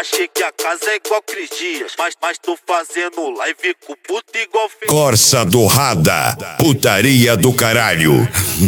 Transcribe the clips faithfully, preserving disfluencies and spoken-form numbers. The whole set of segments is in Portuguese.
Achei que a casa é igual Cris Dias, mas, mas tô fazendo live com puta igual Fê. Corsa do Rada, putaria do caralho.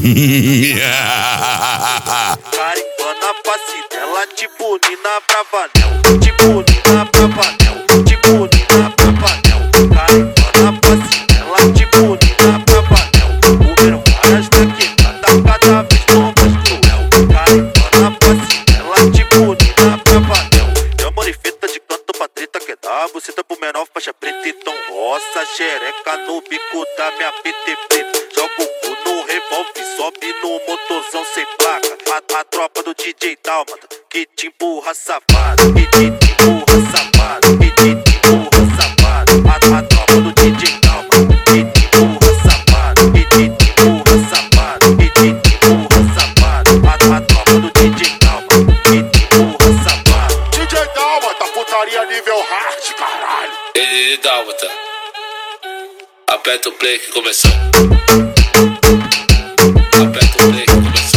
Carimbando a face dela, tipo Nina Bravanel, tipo Nina Bravanel, tipo Nina Bravanel. Carimbando a face dela, tipo Nina Bravanel. Comeram várias daqui, cada, cada vez tô mais cruel. Carimbando a face dela, tipo Nina Bravanel. Chama de fita de canto pra treta que dá buceta pro menor, faixa preta e tom roça. Xereca no bico da minha P T preta. Joga o cu no revólver, sobe no motorzão sem placa. A, a tropa do D J Dálmata, que te empurra safado, que te empurra safado, que te empurra safado. A, a tropa do D J Dálmata, que te empurra safado, que te empurra safado, que te empurra safado. A, a tropa do D J Dálmata, que te empurra safado. D J Dálmata, putaria nível hard, caralho. Ei, Dálmata, aperta o play que começou. Aperta o play que começou.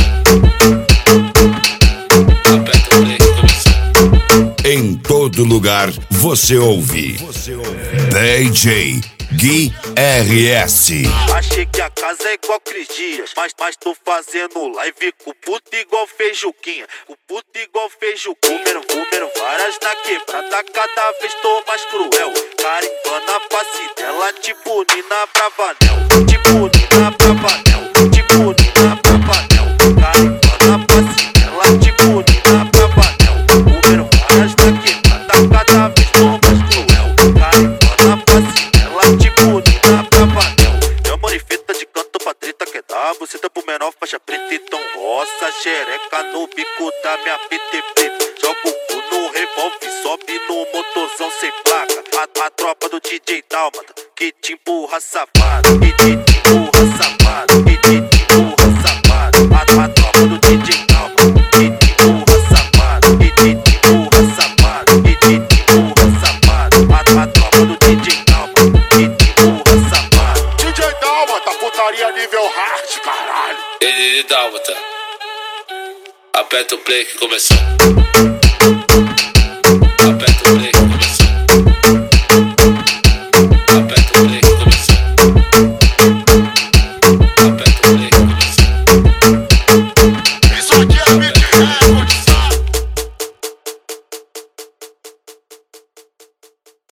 Aperta o play que começou. Em todo lugar você ouve D J Gui R S. Achei que a casa é igual Cris Dias, mas, mas tô fazendo live com puta igual Feijuquinha. O puta igual Feijuquinha. Comeram, comeram várias na quebrada, cada vez tô mais cruel. Carimbando a face dela, tipo Nina Bravanel, tipo Nina Bravanel, tipo Nina Bravanel. Carimbando a face dela, tipo Nina Bravanel. Comeram várias na quebrada, cada vez tô mais cruel. Carimbando a face dela, tipo Nina Bravanel. Chama de fita de canto pra treta que dá buceta pro menor, faixa preta e tom roça. Xereca no bico da minha P T preta. Joga o cu no revólver, sobe no motorzão sem placa. A, a tropa do D J Dálmata, que te empurra safado, que te empurra safado, que te empurra safado. A, a tropa do D J Dálmata, que te empurra safado, que te empurra safado, que te empurra safado. A, a tropa do D J Dálmata, que te empurra safado. D J Dálmata, putaria nível hard, caralho. Ei, Dálmata, aperta o play que começou. Aperta